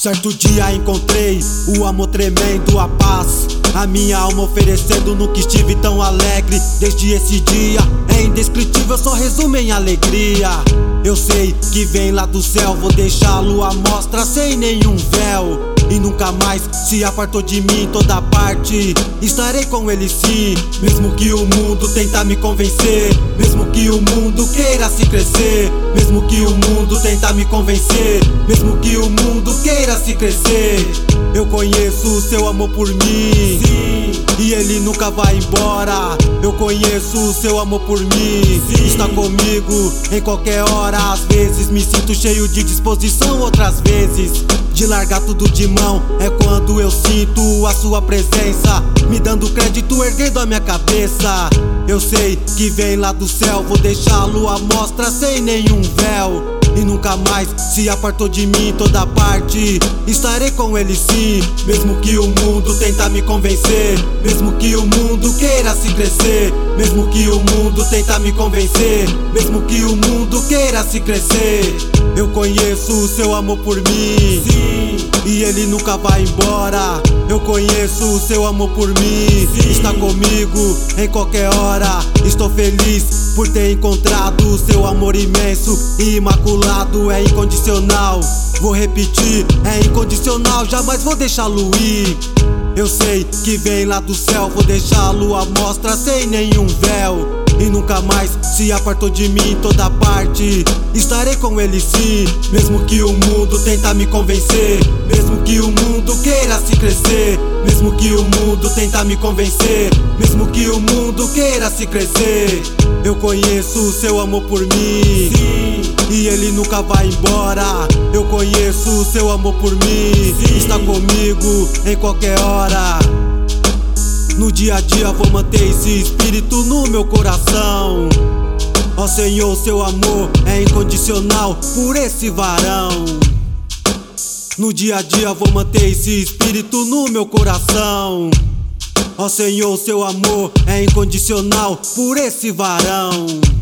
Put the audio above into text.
Certo dia encontrei o amor tremendo, a paz, a minha alma oferecendo. Nunca estive tão alegre. Desde esse dia é indescritível, só resume em alegria. Eu sei que vem lá do céu, vou deixá-lo à mostra sem nenhum véu. E nunca mais se apartou de mim, em toda parte estarei com ele sim. Mesmo que o mundo tenta me convencer, mesmo que o mundo queira se crescer, mesmo que o mundo tenta me convencer, mesmo que o mundo queira se crescer, eu conheço o seu amor por mim, sim, e ele nunca vai embora. Eu conheço o seu amor por mim, sim, está comigo em qualquer hora. Às vezes me sinto cheio de disposição, outras vezes de largar tudo de mão. É quando eu sinto a sua presença, me dando crédito, erguendo a minha cabeça. Eu sei que vem lá do céu, vou deixá-lo à mostra sem nenhum véu. E nunca mais se apartou de mim, em toda parte estarei com ele sim. Mesmo que o mundo tenta me convencer, mesmo que o mundo queira se crescer, mesmo que o mundo tenta me convencer, mesmo que o mundo queira se crescer, eu conheço o seu amor por mim, sim, e ele nunca vai embora. Eu conheço o seu amor por mim, sim, está comigo em qualquer hora. Estou feliz por ter encontrado o seu amor imenso e imaculado, é incondicional. Vou repetir, é incondicional, jamais vou deixá-lo ir. Eu sei que vem lá do céu, vou deixá-lo à mostra sem nenhum véu. E nunca mais se apartou de mim, em toda parte estarei com ele sim. Mesmo que o mundo tenta me convencer, mesmo que o mundo queira se crescer, mesmo que o mundo tenta me convencer, mesmo que o mundo queira se crescer, eu conheço o seu amor por mim, sim, e ele nunca vai embora. Eu conheço o seu amor por mim, sim, está comigo em qualquer hora. No dia a dia vou manter esse espírito no meu coração. Ó Senhor, seu amor é incondicional por esse varão. No dia a dia vou manter esse espírito no meu coração. Ó Senhor, seu amor é incondicional por esse varão.